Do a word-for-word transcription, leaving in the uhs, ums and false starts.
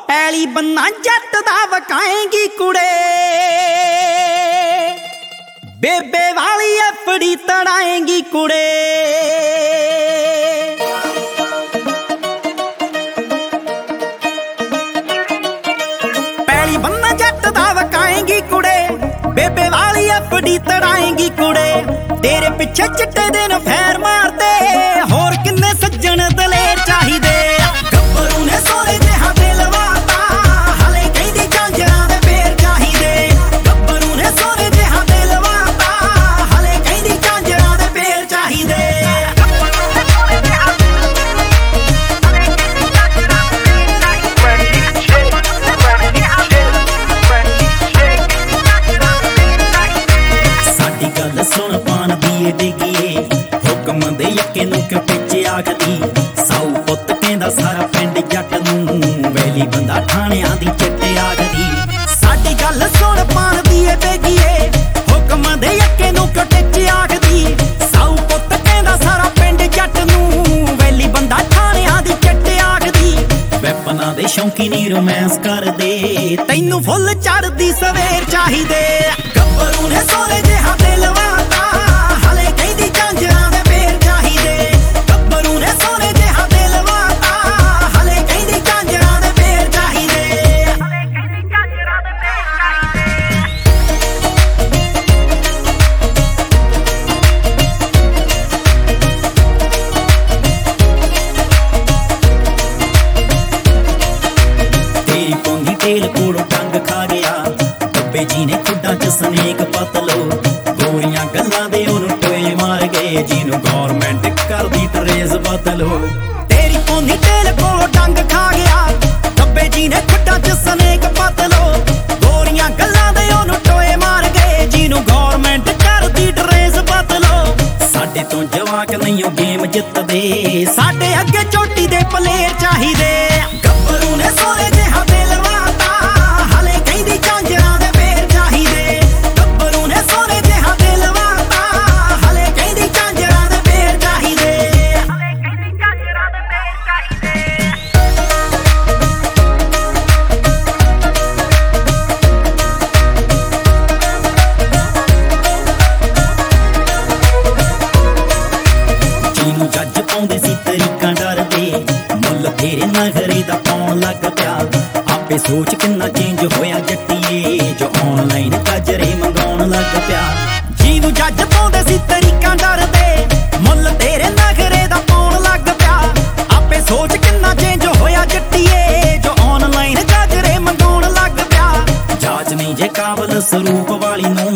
ਪੈਲੀ ਬੰਨਾ ਜੱਟ ਦਾ ਵਕਾਏਂਗੀ ਕੁੜੇ, ਬੇਬੇ ਵਾਲੀ ਐਫੜੀ ਤੜਾਏਂਗੀ ਕੁੜੇ। ਪੈਲੀ ਬੰਨਾ ਜੱਟ ਦਾ ਵਕਾਏਂਗੀ ਕੁੜੇ, ਬੇਬੇ ਵਾਲੀ ਐਫੜੀ ਤੜਾਏਂਗੀ ਕੁੜੇ। ਤੇਰੇ ਪਿੱਛੇ ਚਿੱਟੇ ਦਿਨ ਫੇਰ ਮਾਰਦੇ, ਹੋਰ ਕਿੰਨੇ ਸੱਜਣ ਦਲੇਰ ਚਾਹੀਦੇ। ਗੱਭਰੂ ਨੇ ਸੋਹਣੇ ਜਿਹਾ ਦਿਲ ਵਾਤਾ, ਹਲੇ ਕਹਿੰਦੀ ਝਾਂਜਰਾਂ ਦੇ ਫੇਰ ਚਾਹੀਦੇ। ਗੱਭਰੂ ਨੇ ਸੋਹਣੇ ਜਿਹਾ ਦਿਲ ਵਾਤਾ, ਹਲੇ ਕਹਿੰਦੀ ਝਾਂਜਰਾਂ ਦੇ ਫੇਰ ਚਾਹੀਦੇ। ਸਾਡੀ ਗੱਲ ਸੁਣ ਪਾਣ ਦੀ ਡਿੱਗੀਏ, ਹੁਕਮ ਦੇ ਯੱਕੇ ਨੂੰ ਕਿਉਂ ਪਿੱਛੇ ਆਖਦੀ। ਸਾਊ ਪੁੱਤ ਕਹਿੰਦਾ ਸਾਰਾ ਪਿੰਡ ਜੱਟ ਨੂੰ, ਵੈਲੀ ਬੰਦਾ ਠਾਣਿਆਂ ਦੀ ਚਿੱਟੇ ਆਖਦੀ। ਸਾਡੀ ਗੱਲ ਸੁਣ ਪਾਣ ਦੀ ਡਿੱਗੀਏ, ਹੁਕਮ ਦੇ ਯੱਕੇ ਨੂੰ ਕਿਉਂ ਪਿੱਛੇ ਆਖਦੀ। ਸਾਊ ਪੁੱਤ ਕਹਿੰਦਾ ਸਾਰਾ ਪਿੰਡ ਜੱਟ ਨੂੰ, ਵੈਲੀ ਬੰਦਾ ਠਾਣਿਆਂ ਦੀ ਚਿੱਟੇ ਆਖਦੀ। ਵੈਪਨਾਂ ਦੇ ਸ਼ੌਂਕੀ ਨੀ ਰੋਮਾਂਸ ਕਰਦੇ, ਤੈਨੂੰ ਫੁੱਲ ਚੜਦੀ ਸਵੇਰ ਚਾਹੀਦੇ। ਗੱਭਰੂ ਨੇ ਸੋਹਣੇ ਜਿਹਾ ਦਿਲ ਵਾਤਾ, ਹਲੇ ਕਹਿੰਦੀ ਝਾਂਜਰਾਂ ਦੇ ਫੇਰ ਚਾਹੀਦੇ। ਗੱਭਰੂ ਨੇ ਸੋਹਣੇ ਜਿਹਾ ਦਿਲ ਵਾਤਾ, ਹਲੇ ਕਹਿੰਦੀ ਝਾਂਜਰਾਂ ਦੇ ਫੇਰ ਚਾਹੀਦੇ। ਤੇਰੀ ਪੌਂਦੀ ਤੇਲ ਕੋਲੋਂ ਟੰਗ ਖਾ ਗਿਆ, ਬੱਬੇ ਜੀ ਨੇ ਖੁੱਡਾਂ ਚ ਸਨੇਕ ਪਤਲੋ। ਗੋਰੀਆਂ ਗੱਲਾਂ ਦੇ ਉਹਨੂੰ ਟੋਏ ਮਾਰ ਗਏ, ਜਿਹਨੂੰ ਗੌਰਮੈਂਟ ਕਰਦੀ ਟਰੇਸ ਬਦਲੋ। ਤੇਰੀ ਪੌਂਦੀ ਤੇਲ ਕੋਲੋਂ ਡੰਗ ਖਾ ਗਿਆ, ਬੱਬੇ ਜੀ ਨੇ ਖੁੱਡਾਂ ਚ ਸਨੇਕ ਪਤਲੋ। ਗੋਰੀਆਂ ਗੱਲਾਂ ਦੇ ਉਹਨੂੰ ਟੋਏ ਮਾਰ ਗਏ, ਜਿਹਨੂੰ ਗੌਰਮੈਂਟ ਕਰਦੀ ਟਰੇਸ ਬਦਲੋ। ਸਾਡੇ ਤੋਂ ਜਵਾਕ ਨਹੀਂ ਉਹ ਗੇਮ ਜਿੱਤਦੇ, ਸਾਡੇ ਅੱਗੇ ਚੋਟੀ ਦੇ ਪਲੇਅਰ ਚਾਹੀਦੇ। ਗੱਭਰੂ ਨੇ ਸੋਹਣੇ ਜਿਹਾ ਦਿਲ ਵਾਤਾ, ਹਲੇ ਕਹਿੰਦੀ ਝਾਂਜਰਾਂ ਦੇ ਫੇਰ ਚਾਹੀਦੇ। ਗੱਭਰੂ ਨੇ ਸੋਹਣੇ ਜਿਹਾ ਦਿਲ ਵਾਤਾ, ਹਲੇ ਕਹਿੰਦੀ ਝਾਂਜਰਾਂ ਦੇ ਫੇਰ ਚਾਹੀਦੇ। ਜਿਹਨੂੰ ਜੱਜ ਪਾਉਂਦੇ ਸੀ ਤਰੀਕਾਂ ਡਰਦੇ, ਮੁੱਲ ਤੇਰੇ ਨਖਰੇ ਦਾ ਪਾਉਣ ਲੱਗ ਪਿਆ। ਆਪੇ ਸੋਚ ਕਿੰਨਾ ਚੇਂਜ ਹੋਇਆ ਜੱਟੀਏ, ਜੋ ਆਨਲਾਈਨ ਕਜਰੇ ਮੰਗਾਉਣ ਲੱਗ ਪਿਆ। ਜਿਹਨੂੰ ਜੱਜ ਪਾਉਂਦੇ ਸੀ ਤਰੀਕਾਂ ਡਰਦੇ, ਮੁੱਲ ਤੇਰੇ ਨਖਰੇ ਦਾ ਪਾਉਣ ਲੱਗ ਪਿਆ। ਆਪੇ ਸੋਚ ਕਿੰਨਾ ਚੇਂਜ ਹੋਇਆ ਜੱਟੀਏ, ਜੋ ਆਨਲਾਈਨ ਕਜਰੇ ਮੰਗਾਉਣ ਲੱਗ ਪਿਆ। ਜਾਚ ਨਹੀਂ ਜੇ ਕਾਬਲ ਸਰੂਪ ਵਾਲੀ ਨੂੰ,